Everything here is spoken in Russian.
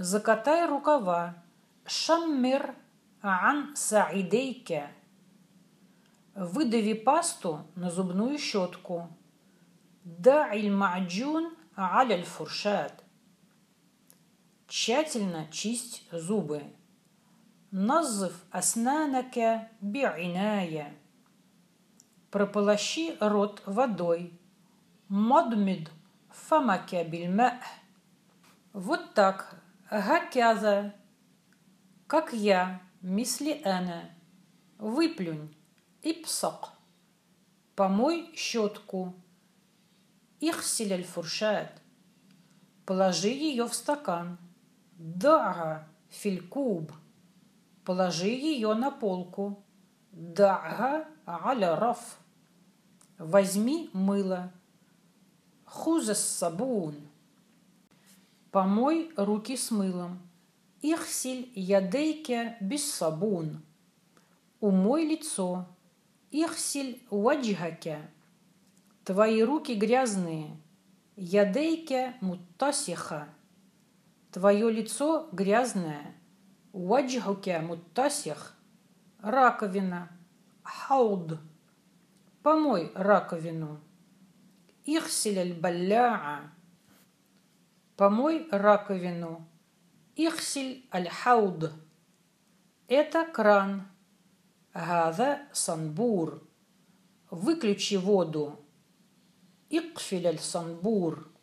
Закатай рукава. Шаммир ан саидейке. Выдави пасту на зубную щетку. Да'иль ма'джун а'аляль фуршат. Тщательно чисть зубы. Наззиф аснанака би'иная. Прополощи рот водой. Мадмид фамака бильма. Вот так. Гакяза. Как я. Мисли ана. Выплюнь. Ипсак. Помой щетку. Ихсиль аль-фуршат. Положи ее в стакан. Дага филькуб. Положи ее на полку. Дага аля раф. Возьми мыло. Хузас сабун. Помой руки с мылом. Ихсиль ядейке без сабун. Умой лицо. Ихсиль ваджхаке. Твои руки грязные. Ядейке муттасиха. Твое лицо грязное. Ваджхуке муттасих. Раковина. Хауд. Помой раковину. Ихсиль аль-балляа. Помой раковину. Ихсиль аль-хауд. Это кран. Гада санбур. Выключи воду. Икфиль аль-санбур.